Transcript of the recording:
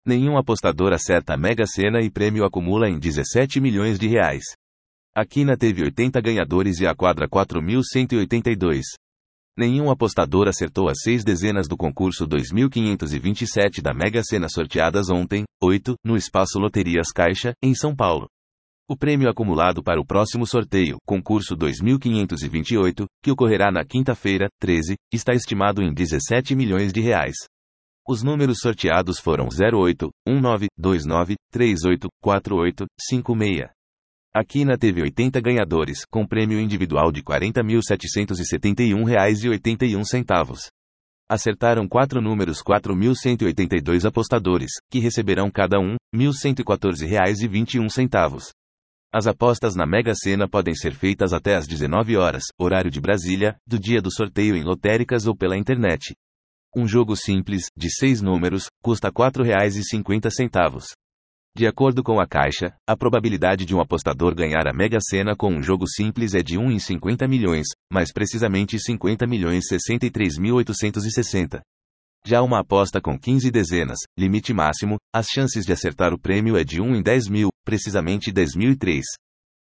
Nenhum apostador acerta a Mega Sena e prêmio acumula em 17 milhões de reais. A quina teve 80 ganhadores e a quadra 4.182. Nenhum apostador acertou as 6 dezenas do concurso 2527 da Mega Sena sorteadas ontem, 8, no Espaço Loterias Caixa, em São Paulo. O prêmio acumulado para o próximo sorteio, concurso 2528, que ocorrerá na quinta-feira, 13, está estimado em 17 milhões de reais. Os números sorteados foram 08, 19, 29, 38, 48, 56. A quina teve 80 ganhadores, com prêmio individual de R$ 40.771,81. Acertaram 4 números 4.182 apostadores, que receberão cada um, R$ 1.114,21. As apostas na Mega Sena podem ser feitas até às 19 horas, horário de Brasília, do dia do sorteio em lotéricas ou pela internet. Um jogo simples, de 6 números, custa R$ 4,50. De acordo com a Caixa, a probabilidade de um apostador ganhar a Mega Sena com um jogo simples é de 1 em 50 milhões, mais precisamente 50.063.860. Já uma aposta com 15 dezenas, limite máximo, as chances de acertar o prêmio é de 1 em 10 mil, precisamente 10.003.